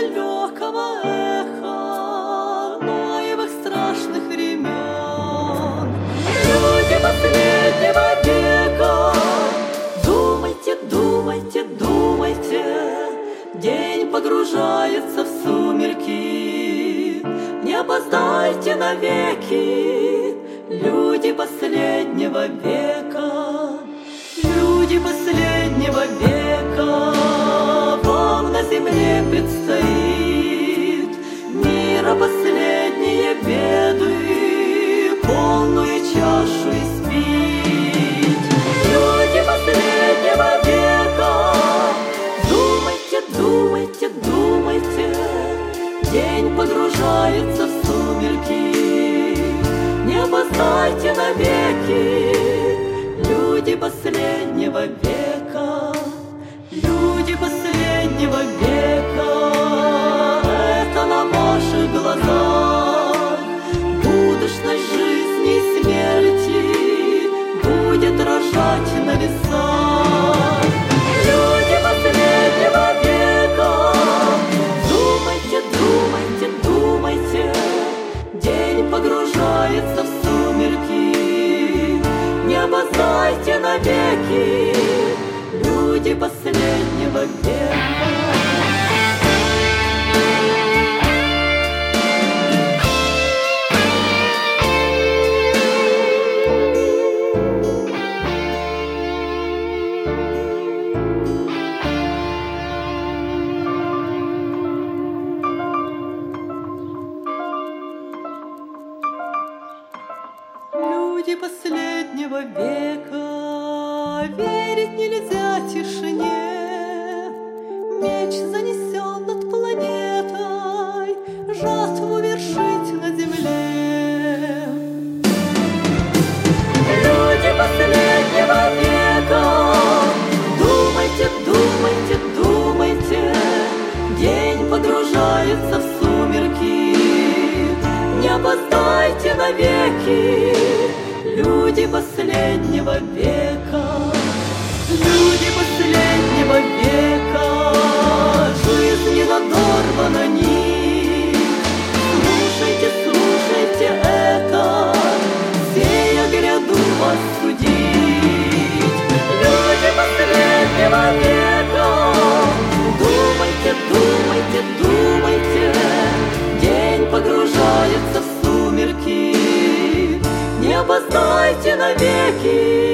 далекого эха Ноевых страшных времен. Люди последнего века, думайте, думайте, думайте, день погружается в сумерки. Не опоздайте навеки, люди последнего века. Люди последнего века, вам на земле предстоит мира последние беды, полную чашу испить. Люди последнего века, думайте, думайте, думайте, день погружается в сумерки. Не опоздайте навеки, люди последнего века. Люди последнего века, это на ваших глазах будущность жизни и смерти будет дрожать на весах. Люди последнего века, думайте, думайте, думайте, день погружается в сумерки. Не опоздайте навеки, люди последнего века. Люди последнего века, верить нельзя тишине. Меч занесен над планетой, жатву вершить на земле. Люди последнего века, думайте, думайте, думайте, день погружается в сумерки. Не опоздайте навеки, люди последнего века. Люди последнего века, жизнь не надорвана них. Слушайте, слушайте это, сея гряду вас судить. Люди последнего века, думайте, думайте, думайте, день погружается в сумерки. Не опоздайте навеки,